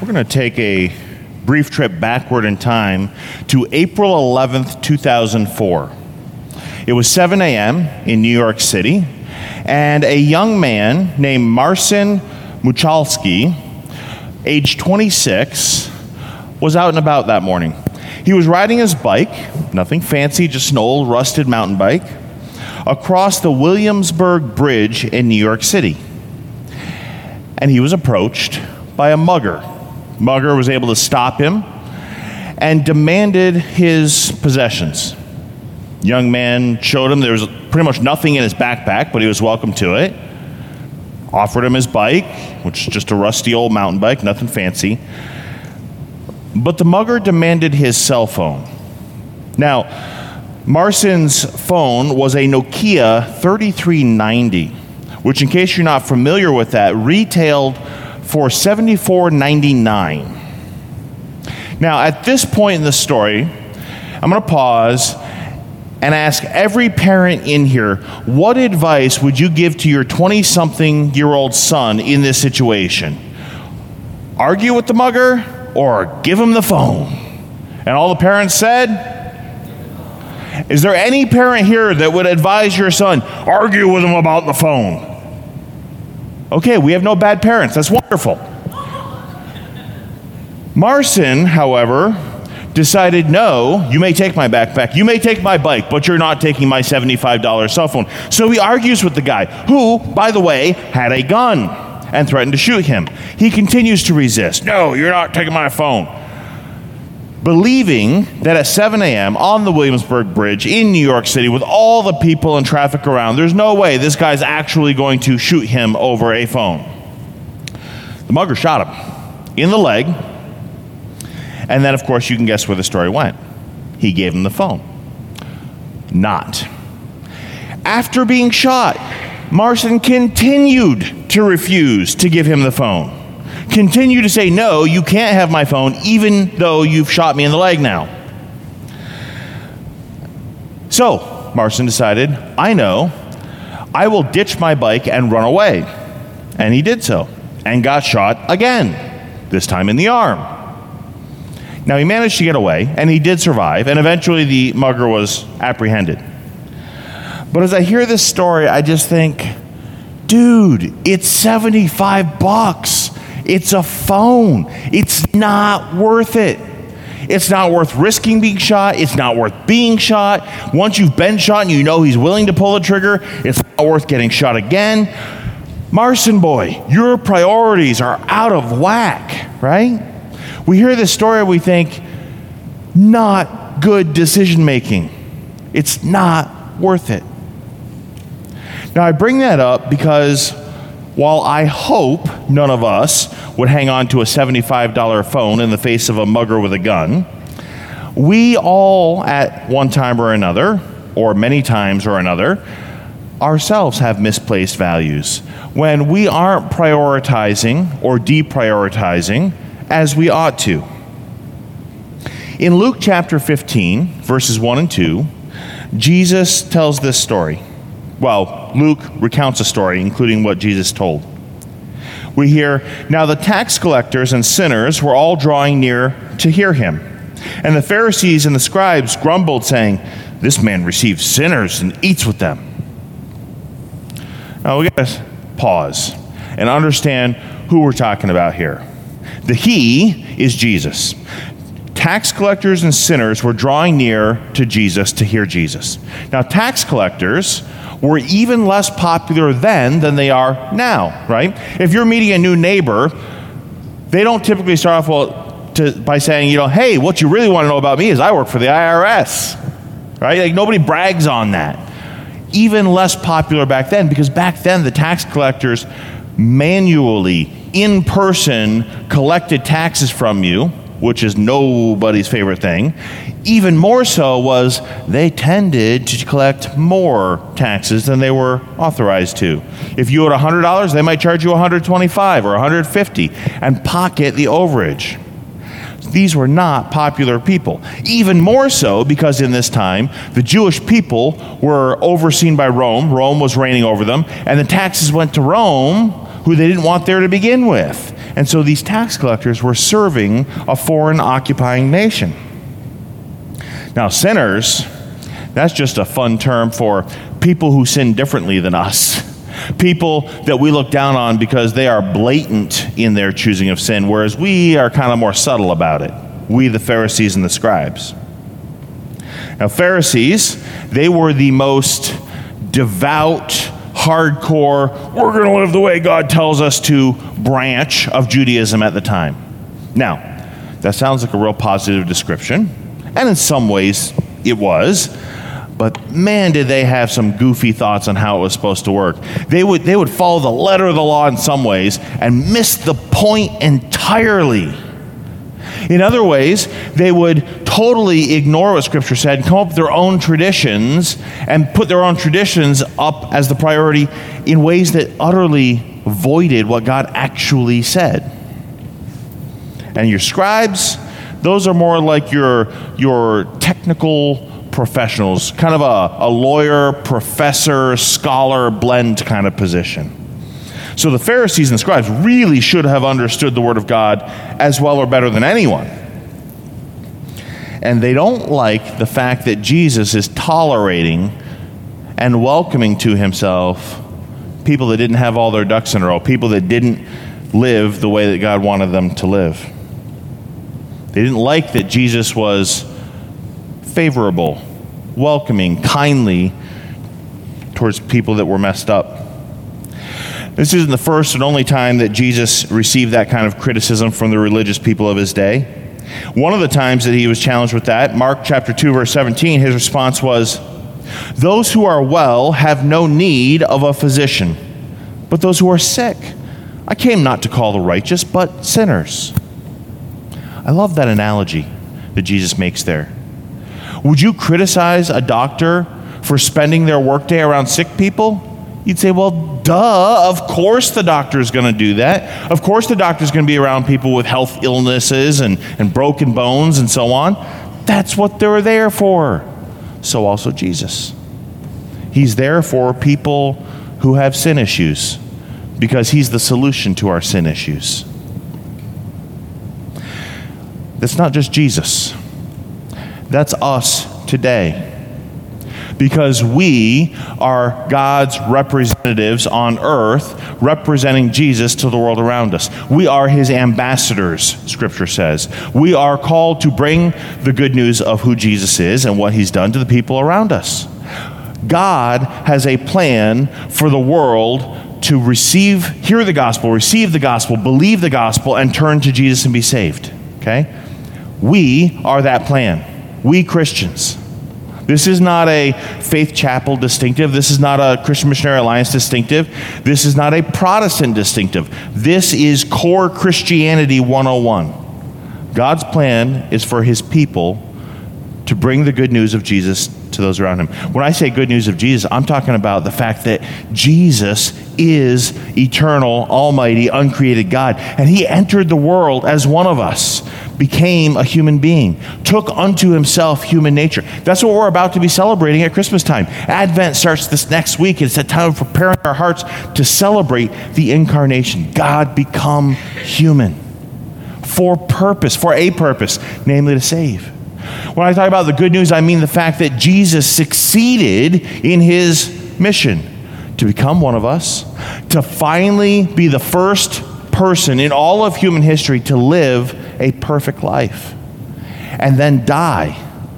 We're going to take a brief trip backward in time to April 11th, 2004. It was 7 a.m. in New York City, and a young man named Marcin Muchalski, age 26, was out and about that morning. He was riding his bike, nothing fancy, just an old rusted mountain bike, across the Williamsburg Bridge in New York City. And he was approached by a mugger. Mugger was able to stop him and demanded his possessions. Young man showed him there was pretty much nothing in his backpack, but he was welcome to it. Offered him his bike, which is just a rusty old mountain bike, nothing fancy. But the mugger demanded his cell phone. Now, Marcin's phone was a Nokia 3390, which, in case you're not familiar with that, retailed for $74.99. Now, at this point in the story, I'm going to pause and ask every parent in here, what advice would you give to your 20-something-year-old son in this situation? Argue with the mugger or give him the phone? And all the parents said, is there any parent here that would advise your son, argue with him about the phone? Okay, we have no bad parents. That's wonderful. Marcin, however, decided, no, you may take my backpack, you may take my bike, but you're not taking my $75 cell phone. So he argues with the guy, who, by the way, had a gun and threatened to shoot him. He continues to resist. No, you're not taking my phone. Believing that at 7 a.m. on the Williamsburg Bridge in New York City, with all the people and traffic around, there's no way this guy's actually going to shoot him over a phone. The mugger shot him in the leg, and then, of course, you can guess where the story went. He gave him the phone. Not. After being shot, Marcin continued to refuse to give him the phone. Continue to say, no, you can't have my phone, even though you've shot me in the leg now. So, Marcin decided, I know, I will ditch my bike and run away. And he did so, and got shot again, this time in the arm. Now, he managed to get away, and he did survive, and eventually the mugger was apprehended. But as I hear this story, I just think, dude, it's $75. It's a phone. It's not worth it. It's not worth risking being shot. It's not worth being shot. Once you've been shot and you know he's willing to pull the trigger, it's not worth getting shot again. Marcin boy, your priorities are out of whack, right? We hear this story, we think, not good decision making. It's not worth it. Now, I bring that up because while I hope none of us would hang on to a $75 phone in the face of a mugger with a gun, we all, at one time or another, or many times or another, ourselves have misplaced values when we aren't prioritizing or deprioritizing as we ought to. In Luke chapter 15, verses 1 and 2, Jesus tells this story. Well, Luke recounts a story, including what Jesus told. We hear, now the tax collectors and sinners were all drawing near to hear him. And the Pharisees and the scribes grumbled, saying, this man receives sinners and eats with them. Now we got to pause and understand who we're talking about here. The he is Jesus. Tax collectors and sinners were drawing near to Jesus to hear Jesus. Now, tax collectors were even less popular then than they are now, right? If you're meeting a new neighbor, they don't typically start off by saying, hey, what you really want to know about me is I work for the IRS, right? Like, nobody brags on that. Even less popular back then, because back then the tax collectors manually, in person, collected taxes from you, which is nobody's favorite thing. Even more so was they tended to collect more taxes than they were authorized to. If you owed $100, they might charge you $125 or $150 and pocket the overage. These were not popular people. Even more so because in this time, the Jewish people were overseen by Rome. Rome was reigning over them, and the taxes went to Rome, who they didn't want there to begin with. And so these tax collectors were serving a foreign occupying nation. Now, sinners, that's just a fun term for people who sin differently than us. People that we look down on because they are blatant in their choosing of sin, whereas we are kind of more subtle about it. We, the Pharisees and the scribes. Now, Pharisees, they were the most devout, hardcore, we're going to live the way God tells us to branch of Judaism at the time. Now, that sounds like a real positive description, and in some ways it was, but man, did they have some goofy thoughts on how it was supposed to work. They would follow the letter of the law in some ways and miss the point entirely. In other ways, they would totally ignore what Scripture said and come up with their own traditions and put their own traditions up as the priority in ways that utterly voided what God actually said. And your scribes, those are more like your technical professionals, kind of a lawyer, professor, scholar blend kind of position. So the Pharisees and the scribes really should have understood the Word of God as well or better than anyone. And they don't like the fact that Jesus is tolerating and welcoming to himself people that didn't have all their ducks in a row, people that didn't live the way that God wanted them to live. They didn't like that Jesus was favorable, welcoming, kindly towards people that were messed up. This isn't the first and only time that Jesus received that kind of criticism from the religious people of his day. One of the times that he was challenged with that, Mark chapter 2, verse 17, his response was, "Those who are well have no need of a physician, but those who are sick. I came not to call the righteous, but sinners." I love that analogy that Jesus makes there. Would you criticize a doctor for spending their workday around sick people? You'd say, well, duh, of course the doctor's going to do that. Of course the doctor's going to be around people with health illnesses and broken bones and so on. That's what they're there for. So also Jesus. He's there for people who have sin issues because he's the solution to our sin issues. That's not just Jesus. That's us today. Because we are God's representatives on earth, representing Jesus to the world around us. We are his ambassadors, Scripture says. We are called to bring the good news of who Jesus is and what he's done to the people around us. God has a plan for the world to hear the gospel, receive the gospel, believe the gospel, and turn to Jesus and be saved. Okay? We are that plan. We Christians. This is not a Faith Chapel distinctive. This is not a Christian Missionary Alliance distinctive. This is not a Protestant distinctive. This is core Christianity 101. God's plan is for his people to bring the good news of Jesus to those around him. When I say good news of Jesus, I'm talking about the fact that Jesus is eternal, almighty, uncreated God. And he entered the world as one of us, became a human being, took unto himself human nature. That's what we're about to be celebrating at Christmas time. Advent starts this next week. It's a time of preparing our hearts to celebrate the incarnation. God become human for a purpose, namely to save. When I talk about the good news, I mean the fact that Jesus succeeded in his mission to become one of us, to finally be the first person in all of human history to live a perfect life and then die,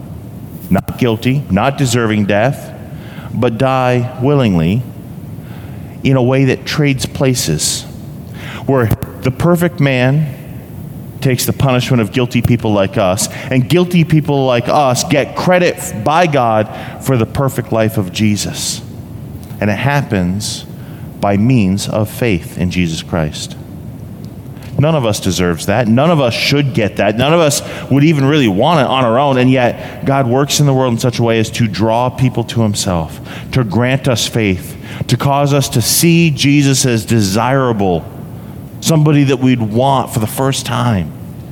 not guilty, not deserving death, but die willingly in a way that trades places, where the perfect man takes the punishment of guilty people like us, and guilty people like us get credit by God for the perfect life of Jesus. And it happens by means of faith in Jesus Christ. None of us deserves that. None of us should get that. None of us would even really want it on our own, and yet God works in the world in such a way as to draw people to himself, to grant us faith, to cause us to see Jesus as desirable, somebody that we'd want for the first time.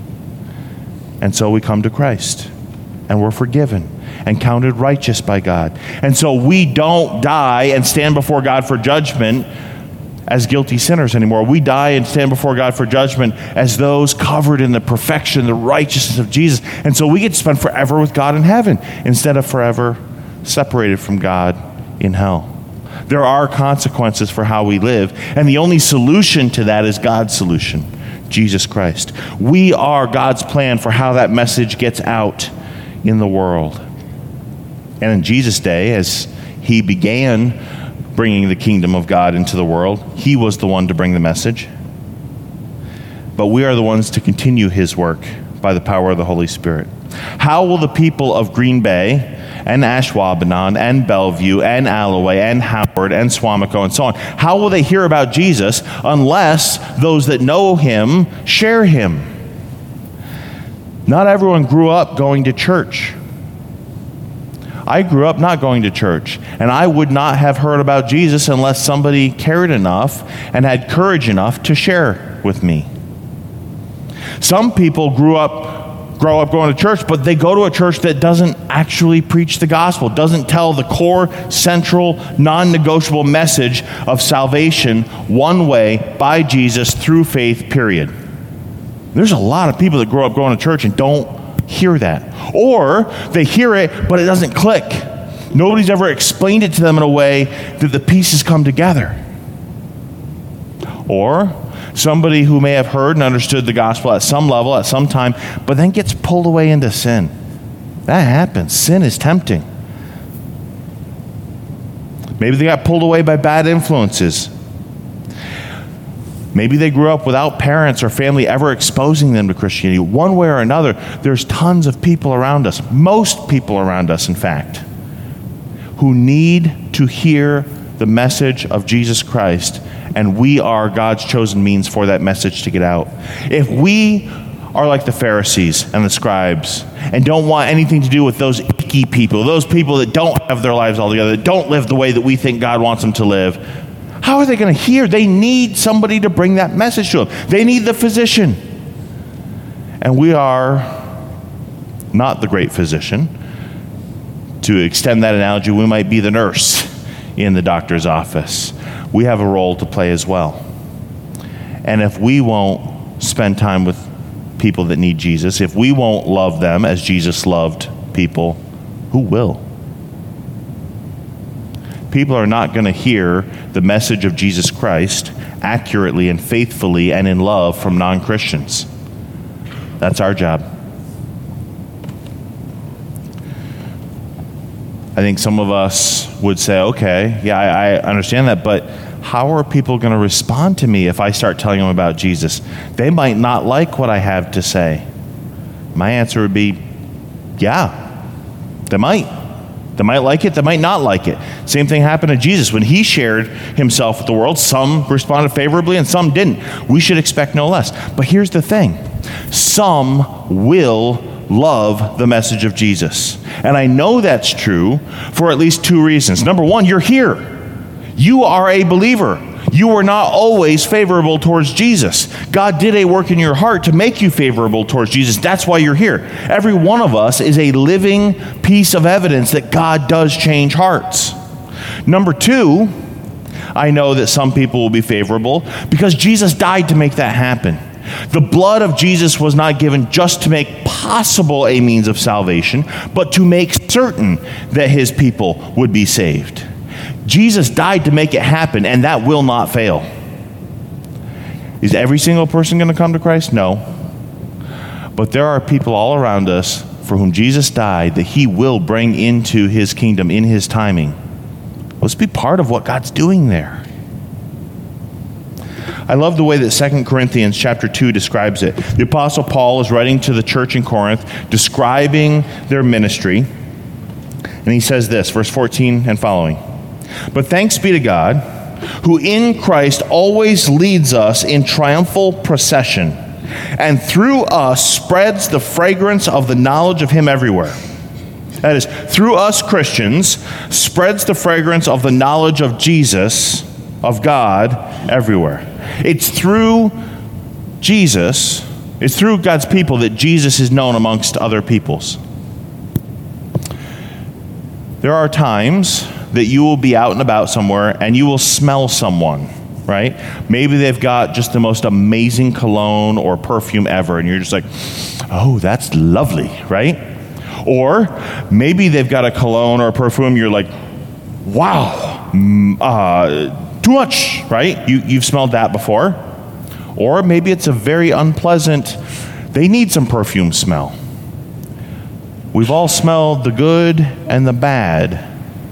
And so we come to Christ, and we're forgiven and counted righteous by God. And so we don't die and stand before God for judgment as guilty sinners anymore. We die and stand before God for judgment as those covered in the perfection, the righteousness of Jesus. And so we get to spend forever with God in heaven instead of forever separated from God in hell. There are consequences for how we live, and the only solution to that is God's solution, Jesus Christ. We are God's plan for how that message gets out in the world. And in Jesus' day, as he began bringing the kingdom of God into the world, he was the one to bring the message. But we are the ones to continue his work by the power of the Holy Spirit. How will the people of Green Bay and Ashwaubenon and Bellevue and Alloway and Howard and Swamico and so on, how will they hear about Jesus unless those that know him share him? Not everyone grew up going to church. I grew up not going to church, and I would not have heard about Jesus unless somebody cared enough and had courage enough to share with me. Some people grow up going to church, but they go to a church that doesn't actually preach the gospel, doesn't tell the core, central, non-negotiable message of salvation one way by Jesus through faith, period. There's a lot of people that grow up going to church and don't hear that. Or they hear it, but it doesn't click. Nobody's ever explained it to them in a way that the pieces come together. Or somebody who may have heard and understood the gospel at some level, at some time, but then gets pulled away into sin. That happens. Sin is tempting. Maybe they got pulled away by bad influences. Maybe they grew up without parents or family ever exposing them to Christianity. One way or another, there's tons of people around us, most people around us, in fact, who need to hear the message of Jesus Christ, and we are God's chosen means for that message to get out. If we are like the Pharisees and the scribes and don't want anything to do with those icky people, those people that don't have their lives all together, that don't live the way that we think God wants them to live, how are they going to hear? They need somebody to bring that message to them. They need the physician. And we are not the great physician. To extend that analogy, we might be the nurse in the doctor's office. We have a role to play as well. And if we won't spend time with people that need Jesus, if we won't love them as Jesus loved people, who will? People are not going to hear the message of Jesus Christ accurately and faithfully and in love from non-Christians. That's our job. I think some of us would say, okay, yeah, I understand that, but how are people going to respond to me if I start telling them about Jesus? They might not like what I have to say. My answer would be, yeah, they might. They might like it, they might not like it. Same thing happened to Jesus. When he shared himself with the world, some responded favorably and some didn't. We should expect no less. But here's the thing. Some will love the message of Jesus. And I know that's true for at least two reasons. Number one, you're here. You are a believer. You were not always favorable towards Jesus. God did a work in your heart to make you favorable towards Jesus. That's why you're here. Every one of us is a living piece of evidence that God does change hearts. Number two, I know that some people will be favorable because Jesus died to make that happen. The blood of Jesus was not given just to make possible a means of salvation, but to make certain that his people would be saved. Jesus died to make it happen, and that will not fail. Is every single person going to come to Christ? No. But there are people all around us for whom Jesus died that he will bring into his kingdom in his timing. Let's be part of what God's doing there. I love the way that 2 Corinthians chapter 2 describes it. The Apostle Paul is writing to the church in Corinth, describing their ministry. And he says this, verse 14 and following. But thanks be to God, who in Christ always leads us in triumphal procession, and through us spreads the fragrance of the knowledge of him everywhere. That is, through us Christians, spreads the fragrance of the knowledge of Jesus, of God, everywhere. It's through Jesus, it's through God's people that Jesus is known amongst other peoples. There are times that you will be out and about somewhere and you will smell someone right? Maybe they've got just the most amazing cologne or perfume ever, and you're just like, oh, that's lovely, right? Or maybe they've got a cologne or a perfume, you're like, wow, too much, right? You've smelled that before. Or maybe it's a very unpleasant, they need some perfume smell. We've all smelled the good and the bad.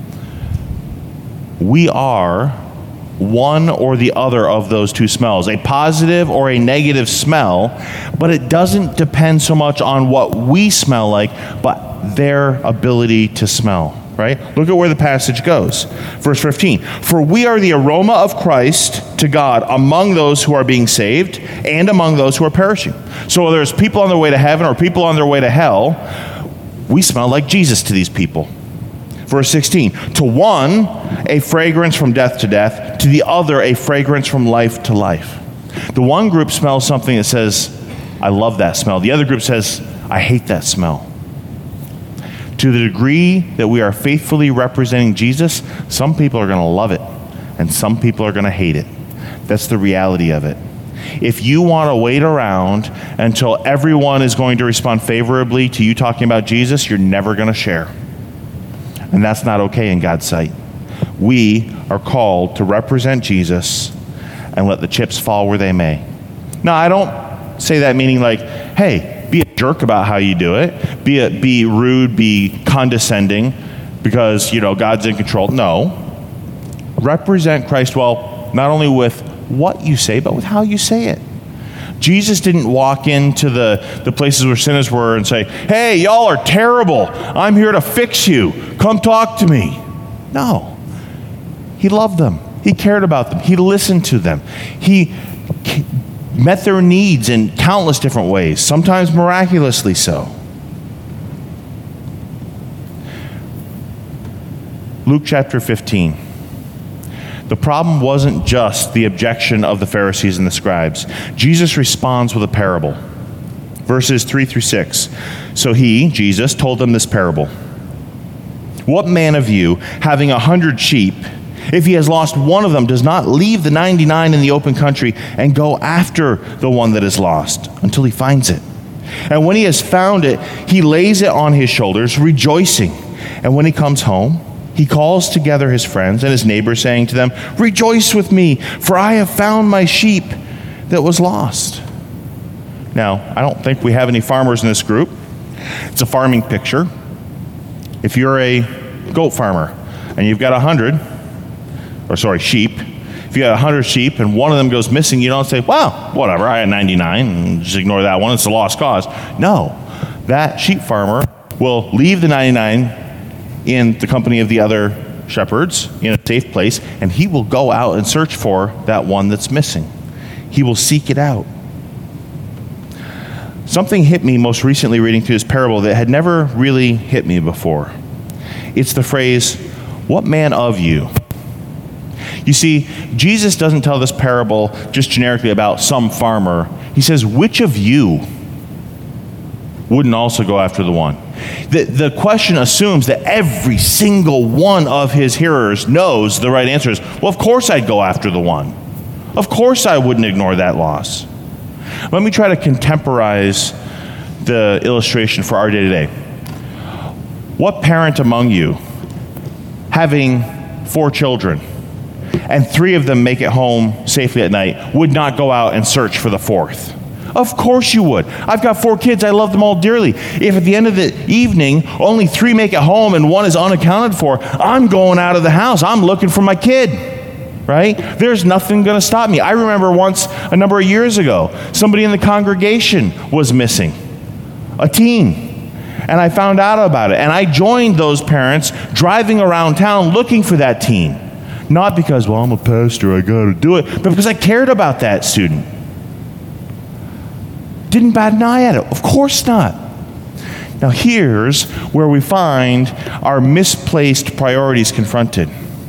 We are one or the other of those two smells, a positive or a negative smell, but it doesn't depend so much on what we smell like, but their ability to smell, right? Look at where the passage goes. Verse 15, for we are the aroma of Christ to God among those who are being saved and among those who are perishing. So whether it's people on their way to heaven or people on their way to hell, we smell like Jesus to these people. Verse 16, to one, a fragrance from death to death, to the other, a fragrance from life to life. The one group smells something that says, I love that smell. The other group says, I hate that smell. To the degree that we are faithfully representing Jesus, some people are going to love it, and some people are going to hate it. That's the reality of it. If you want to wait around until everyone is going to respond favorably to you talking about Jesus, you're never going to share. And that's not okay in God's sight. We are called to represent Jesus and let the chips fall where they may. Now, I don't say that meaning like, hey, be a jerk about how you do it. Be rude, be condescending because, God's in control. No. Represent Christ well, not only with what you say, but with how you say it. Jesus didn't walk into the places where sinners were and say, hey, y'all are terrible. I'm here to fix you. Come talk to me. No. He loved them. He cared about them. He listened to them. He met their needs in countless different ways, sometimes miraculously so. Luke chapter 15. The problem wasn't just the objection of the Pharisees and the scribes. Jesus responds with a parable. Verses 3-6. So he, Jesus, told them this parable. What man of you, having 100 sheep, if he has lost one of them, does not leave the 99 in the open country and go after the one that is lost until he finds it? And when he has found it, he lays it on his shoulders, rejoicing. And when he comes home, he calls together his friends and his neighbors, saying to them, rejoice with me, for I have found my sheep that was lost. Now, I don't think we have any farmers in this group. It's a farming picture. If you're a goat farmer and you've got 100, sheep, if you got 100 sheep and one of them goes missing, you don't say, well, whatever, I had 99, and just ignore that one, it's a lost cause. No, that sheep farmer will leave the 99 in the company of the other shepherds in a safe place, and he will go out and search for that one that's missing. He will seek it out. Something hit me most recently reading through this parable that had never really hit me before. It's the phrase, what man of you? You see, Jesus doesn't tell this parable just generically about some farmer. He says, which of you wouldn't also go after the one? The question assumes that every single one of his hearers knows the right answer is, well, of course I'd go after the one. Of course I wouldn't ignore that loss. Let me try to contemporize the illustration for our day today. What parent among you, having 4 children, and 3 of them make it home safely at night, would not go out and search for the 4th? Of course you would. I've got 4 kids. I love them all dearly. If at the end of the evening, only 3 make it home and 1 is unaccounted for, I'm going out of the house. I'm looking for my kid, right? There's nothing going to stop me. I remember once, a number of years ago, somebody in the congregation was missing, a teen. And I found out about it. And I joined those parents driving around town looking for that teen. Not because, well, I'm a pastor, I got to do it, but because I cared about that student. Didn't bat an eye at it. Of course not. Now here's where we find our misplaced priorities confronted.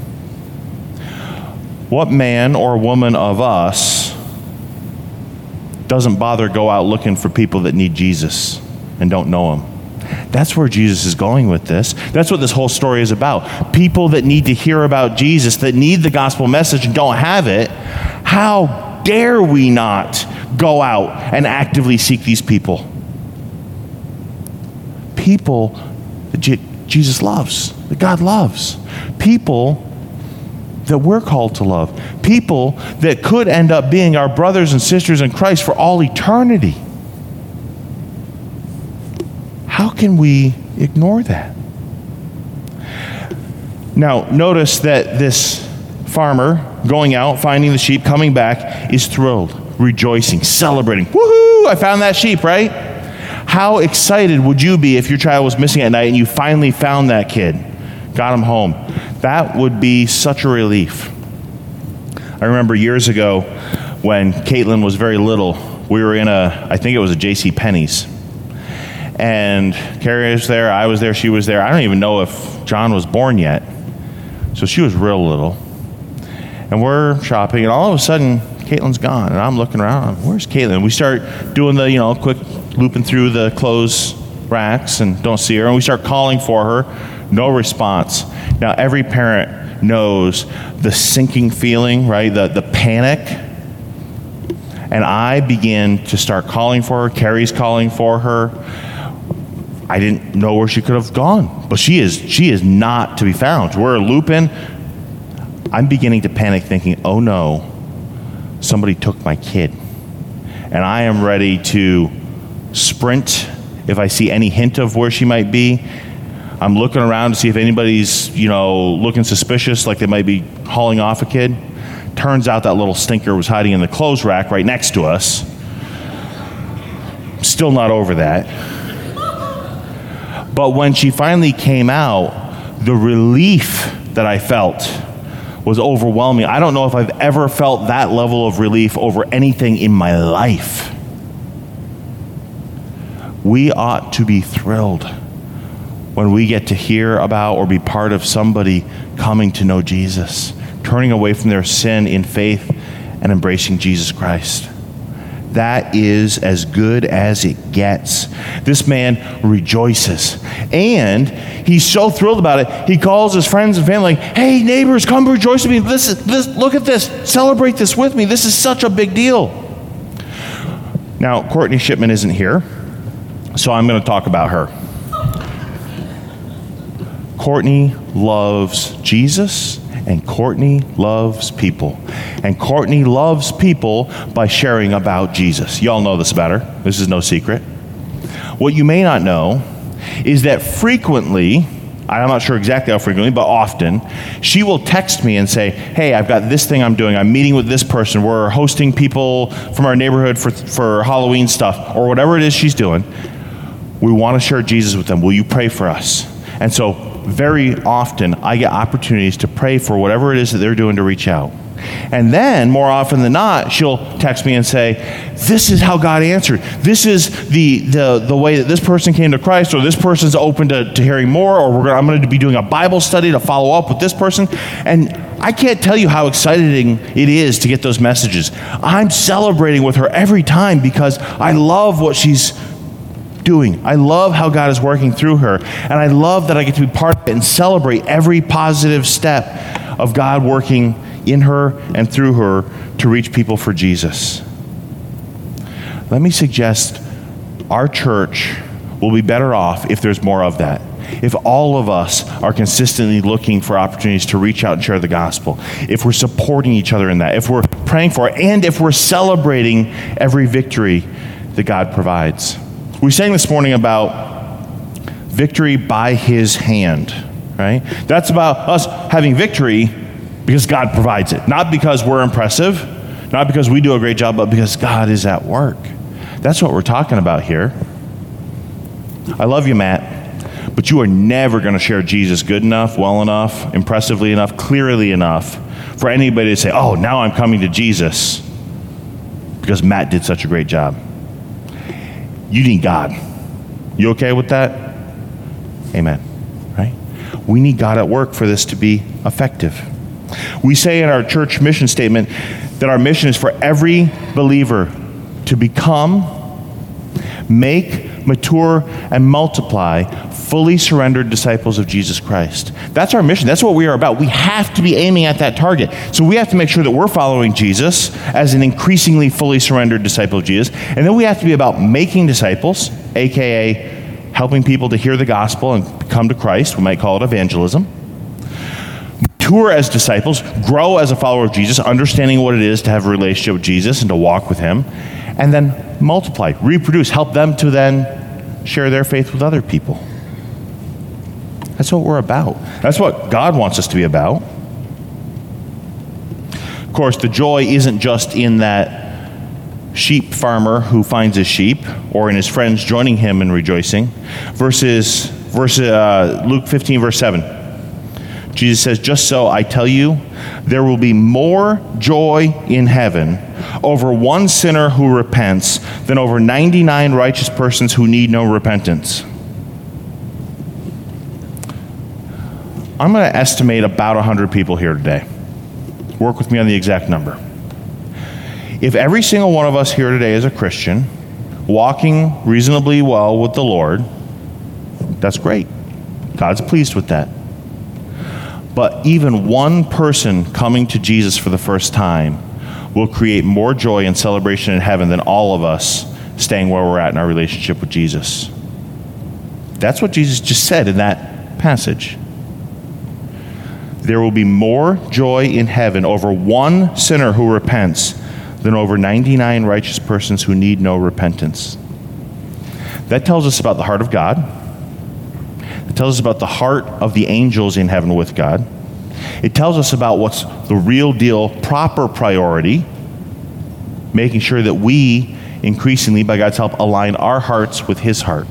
What man or woman of us doesn't bother go out looking for people that need Jesus and don't know him? That's where Jesus is going with this. That's what this whole story is about. People that need to hear about Jesus, that need the gospel message and don't have it, How dare we not go out and actively seek these people? People that Jesus loves, that God loves. People that we're called to love. People that could end up being our brothers and sisters in Christ for all eternity. How can we ignore that? Now, notice that this farmer going out, finding the sheep, coming back, is thrilled, rejoicing, celebrating. Woohoo! I found that sheep, right? How excited would you be if your child was missing at night and you finally found that kid, got him home? That would be such a relief. I remember years ago when Caitlin was very little, we were in I think it was a J.C. Penney's. And Carrie was there, I was there, she was there. I don't even know if John was born yet. So she was real little. And we're shopping, and all of a sudden, Caitlin's gone. And I'm looking around, where's Caitlin? We start doing the, quick looping through the clothes racks and don't see her. And we start calling for her, no response. Now, every parent knows the sinking feeling, right? The panic. And I begin to start calling for her. Carrie's calling for her. I didn't know where she could have gone, but she is not to be found. We're looping. I'm beginning to panic, thinking, oh no, somebody took my kid. And I am ready to sprint if I see any hint of where she might be. I'm looking around to see if anybody's, looking suspicious, like they might be hauling off a kid. Turns out that little stinker was hiding in the clothes rack right next to us. Still not over that. But when she finally came out, the relief that I felt was overwhelming. I don't know if I've ever felt that level of relief over anything in my life. We ought to be thrilled when we get to hear about or be part of somebody coming to know Jesus, turning away from their sin in faith and embracing Jesus Christ. That is as good as it gets. This man rejoices. And he's so thrilled about it, he calls his friends and family, hey, neighbors, come rejoice with me. Look at this. Celebrate this with me. This is such a big deal. Now, Courtney Shipman isn't here, so I'm going to talk about her. Courtney loves Jesus, and Courtney loves people. And Courtney loves people by sharing about Jesus. Y'all know this about her. This is no secret. What you may not know is that frequently, I'm not sure exactly how frequently, but often, she will text me and say, hey, I've got this thing I'm doing. I'm meeting with this person. We're hosting people from our neighborhood for Halloween stuff, or whatever it is she's doing. We want to share Jesus with them. Will you pray for us? And so very often, I get opportunities to pray for whatever it is that they're doing to reach out. And then, more often than not, she'll text me and say, this is how God answered. This is the way that this person came to Christ, or this person's open to hearing more, or I'm going to be doing a Bible study to follow up with this person. And I can't tell you how exciting it is to get those messages. I'm celebrating with her every time because I love what she's doing. I love how God is working through her, and I love that I get to be part of it and celebrate every positive step of God working in her and through her to reach people for Jesus. Let me suggest our church will be better off if there's more of that. If all of us are consistently looking for opportunities to reach out and share the gospel, if we're supporting each other in that, if we're praying for it, and if we're celebrating every victory that God provides. We sang this morning about victory by his hand, right? That's about us having victory because God provides it. Not because we're impressive, not because we do a great job, but because God is at work. That's what we're talking about here. I love you, Matt, but you are never going to share Jesus good enough, well enough, impressively enough, clearly enough for anybody to say, oh, now I'm coming to Jesus because Matt did such a great job. You need God. You okay with that? Amen. Right? We need God at work for this to be effective. We say in our church mission statement that our mission is for every believer to become, make, mature, and multiply fully surrendered disciples of Jesus Christ. That's our mission. That's what we are about. We have to be aiming at that target. So we have to make sure that we're following Jesus as an increasingly fully surrendered disciple of Jesus. And then we have to be about making disciples, aka helping people to hear the gospel and come to Christ. We might call it evangelism. Mature as disciples, grow as a follower of Jesus, understanding what it is to have a relationship with Jesus and to walk with him, and then multiply, reproduce, help them to then share their faith with other people. That's what we're about. That's what God wants us to be about. Of course, the joy isn't just in that sheep farmer who finds his sheep or in his friends joining him in rejoicing. Luke 15, verse 7. Jesus says, just so I tell you, there will be more joy in heaven over one sinner who repents than over 99 righteous persons who need no repentance. I'm going to estimate about 100 people here today. Work with me on the exact number. If every single one of us here today is a Christian, walking reasonably well with the Lord, that's great. God's pleased with that. But even one person coming to Jesus for the first time will create more joy and celebration in heaven than all of us staying where we're at in our relationship with Jesus. That's what Jesus just said in that passage. There will be more joy in heaven over one sinner who repents than over 99 righteous persons who need no repentance. That tells us about the heart of God. It tells us about the heart of the angels in heaven with God. It tells us about what's the real deal, proper priority, making sure that we increasingly, by God's help, align our hearts with his heart.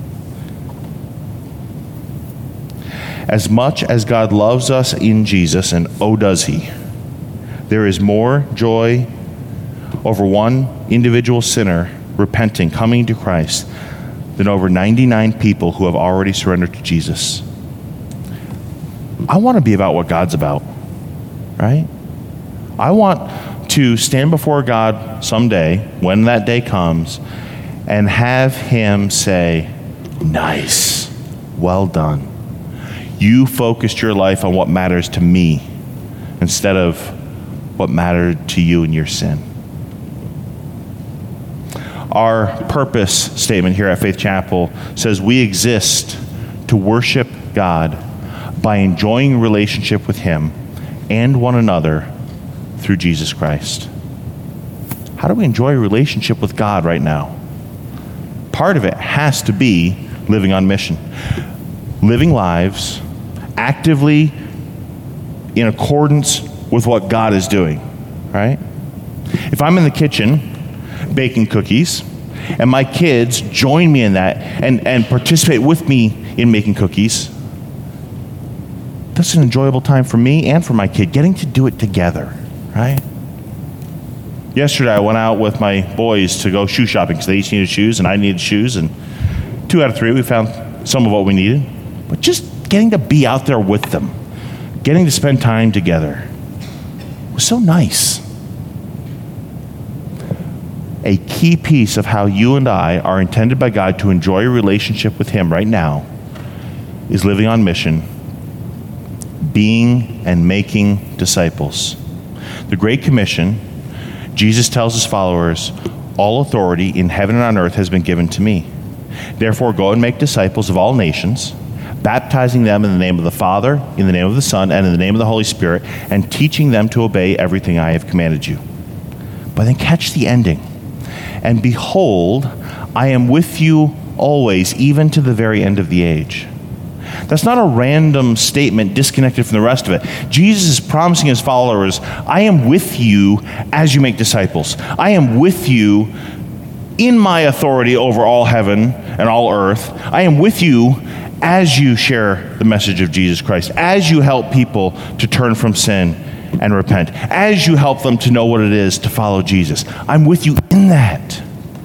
As much as God loves us in Jesus, and oh does he, there is more joy over one individual sinner repenting, coming to Christ, than over 99 people who have already surrendered to Jesus. I want to be about what God's about, right? I want to stand before God someday, when that day comes, and have him say, nice, well done. You focused your life on what matters to me instead of what mattered to you and your sin. Our purpose statement here at Faith Chapel says we exist to worship God by enjoying relationship with him and one another through Jesus Christ. How do we enjoy a relationship with God right now? Part of it has to be living on mission. Living lives actively in accordance with what God is doing, right? If I'm in the kitchen baking cookies, and my kids join me in that and participate with me in making cookies, that's an enjoyable time for me and for my kid, getting to do it together, right? Yesterday, I went out with my boys to go shoe shopping because they each needed shoes and I needed shoes, and 2 out of 3, we found some of what we needed. But just getting to be out there with them, getting to spend time together was so nice. A key piece of how you and I are intended by God to enjoy a relationship with him right now is living on mission, being and making disciples. The Great Commission, Jesus tells his followers, all authority in heaven and on earth has been given to me. Therefore, go and make disciples of all nations, baptizing them in the name of the Father, in the name of the Son, and in the name of the Holy Spirit, and teaching them to obey everything I have commanded you. But then catch the ending. And behold, I am with you always, even to the very end of the age. That's not a random statement disconnected from the rest of it. Jesus is promising his followers, I am with you as you make disciples. I am with you in my authority over all heaven and all earth. I am with you as you share the message of Jesus Christ, as you help people to turn from sin and repent, as you help them to know what it is to follow Jesus. I'm with you in that.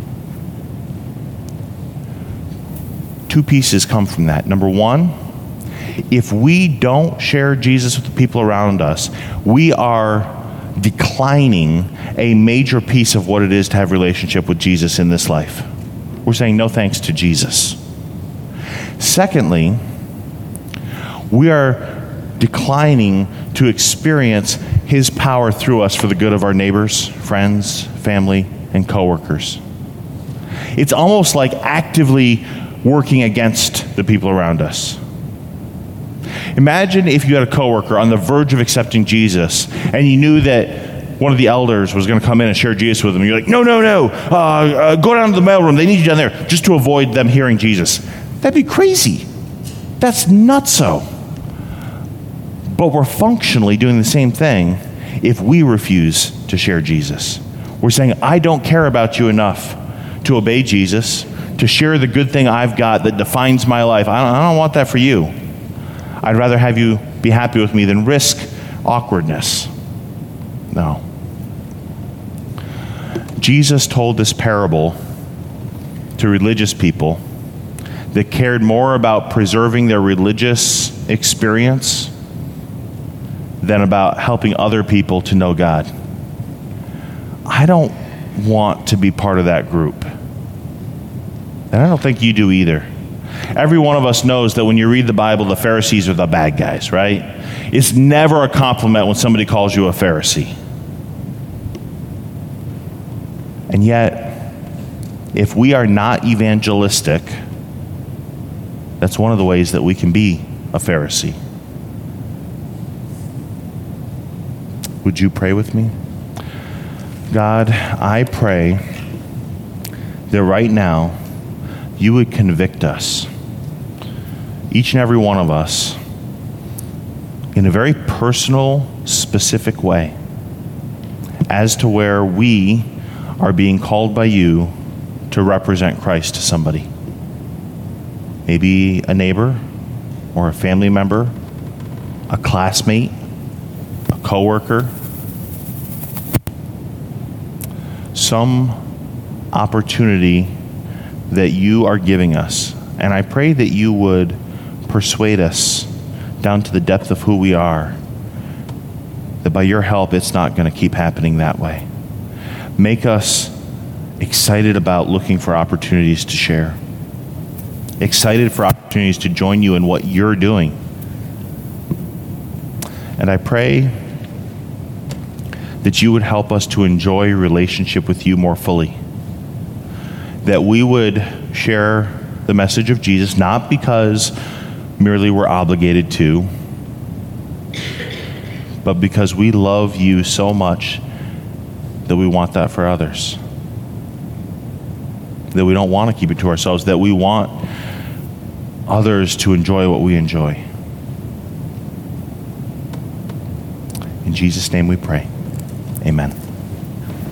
2 pieces come from that. Number 1, if we don't share Jesus with the people around us, we are declining a major piece of what it is to have a relationship with Jesus in this life. we're saying no thanks to Jesus. Secondly, we are declining to experience his power through us for the good of our neighbors, friends, family, and coworkers. It's almost like actively working against the people around us. Imagine if you had a coworker on the verge of accepting Jesus and you knew that one of the elders was going to come in and share Jesus with them. You're like, no, go down to the mailroom. They need you down there, just to avoid them hearing Jesus. That'd be crazy. That's nutso. But we're functionally doing the same thing if we refuse to share Jesus. We're saying, I don't care about you enough to obey Jesus, to share the good thing I've got that defines my life. I don't want that for you. I'd rather have you be happy with me than risk awkwardness. No. Jesus told this parable to religious people that cared more about preserving their religious experience than about helping other people to know God. I don't want to be part of that group. And I don't think you do either. Every one of us knows that when you read the Bible, the Pharisees are the bad guys, right? It's never a compliment when somebody calls you a Pharisee. And yet, if we are not evangelistic, that's one of the ways that we can be a Pharisee. Would you pray with me? God, I pray that right now you would convict us, each and every one of us, in a very personal, specific way, as to where we are being called by you to represent Christ to somebody. Maybe a neighbor or a family member, a classmate, a coworker, some opportunity that you are giving us. And I pray that you would persuade us down to the depth of who we are, that by your help it's not going to keep happening that way. Make us excited about looking for opportunities to share, excited for opportunities to join you in what you're doing. And I pray that you would help us to enjoy relationship with you more fully, that we would share the message of Jesus, not because merely we're obligated to, but because we love you so much that we want that for others, that we don't want to keep it to ourselves, that we want others to enjoy what we enjoy. In Jesus' name we pray. Amen.